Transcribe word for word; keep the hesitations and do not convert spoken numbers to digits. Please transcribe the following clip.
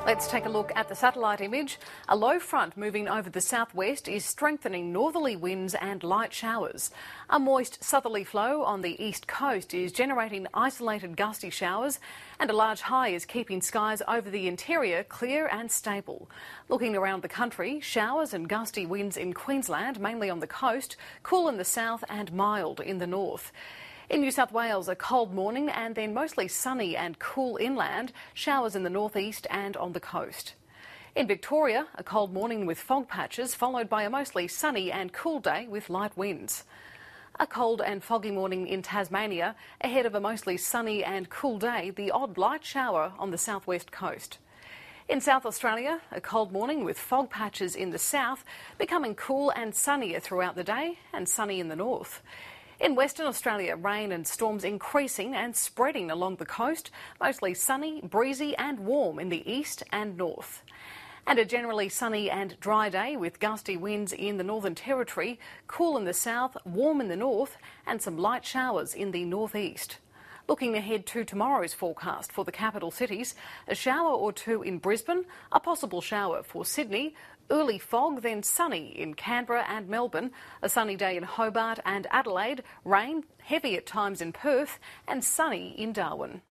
Let's take a look at the satellite image. A low front moving over the southwest is strengthening northerly winds and light showers. A moist southerly flow on the east coast is generating isolated gusty showers, and a large high is keeping skies over the interior clear and stable. Looking around the country, showers and gusty winds in Queensland, mainly on the coast, cool in the south and mild in the north. In New South Wales, a cold morning and then mostly sunny and cool inland, showers in the northeast and on the coast. In Victoria, a cold morning with fog patches followed by a mostly sunny and cool day with light winds. A cold and foggy morning in Tasmania ahead of a mostly sunny and cool day, the odd light shower on the southwest coast. In South Australia, a cold morning with fog patches in the south, becoming cool and sunnier throughout the day and sunny in the north. In Western Australia, rain and storms increasing and spreading along the coast, mostly sunny, breezy and warm in the east and north. And a generally sunny and dry day with gusty winds in the Northern Territory, cool in the south, warm in the north and some light showers in the northeast. Looking ahead to tomorrow's forecast for the capital cities, a shower or two in Brisbane, a possible shower for Sydney, early fog, then sunny in Canberra and Melbourne, a sunny day in Hobart and Adelaide, rain, heavy at times in Perth and sunny in Darwin.